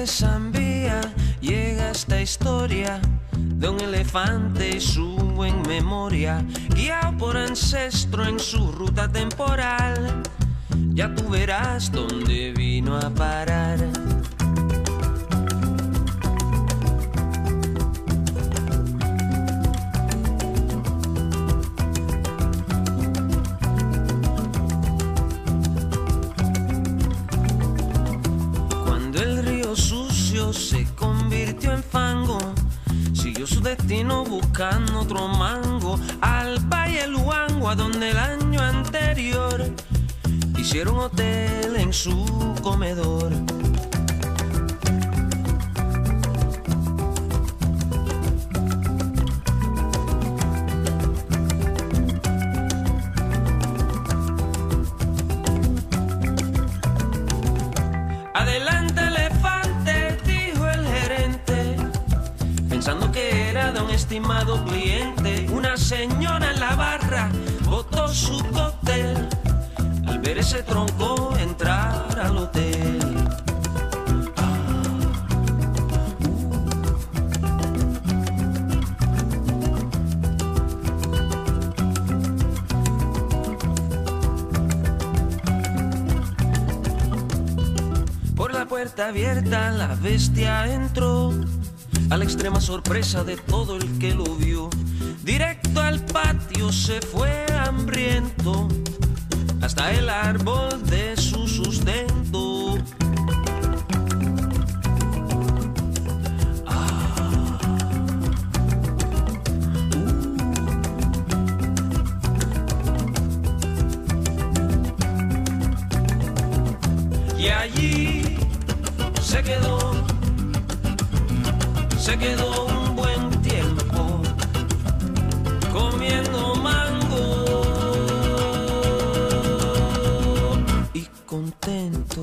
San Vía llega esta historia de un elefante y su en memoria, guiado por ancestro en su ruta temporal. Ya tú verás dónde vino a parar. Cuando el río sucio se convirtió en fango, siguió su destino buscando otro mango, al Valle Luango, a donde el año anterior hicieron hotel en su comedor. Adelante elefante, dijo el gerente, pensando que era de un estimado cliente. Una señora en la barra botó su cóctel al ver ese tronco entrar al hotel. Por la puerta abierta la bestia entró, a la extrema sorpresa de todo el que lo vio. Directo al patio se fue hambriento, hasta el árbol de su sustento. Y allí se quedó un buen tiempo comiendo mango y contento.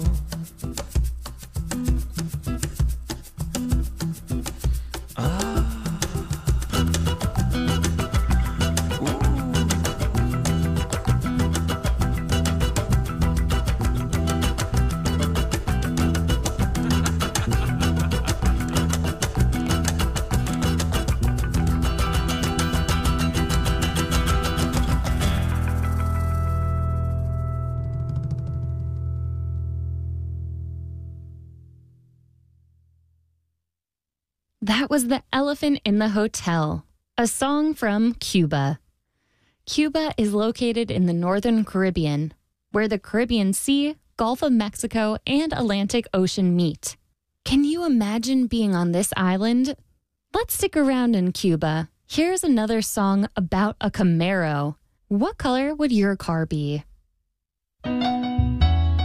That was The Elephant in the Hotel, a song from Cuba. Cuba is located in the northern Caribbean, where the Caribbean Sea, Gulf of Mexico, and Atlantic Ocean meet. Can you imagine being on this island? Let's stick around in Cuba. Here's another song about a Camaro. What color would your car be?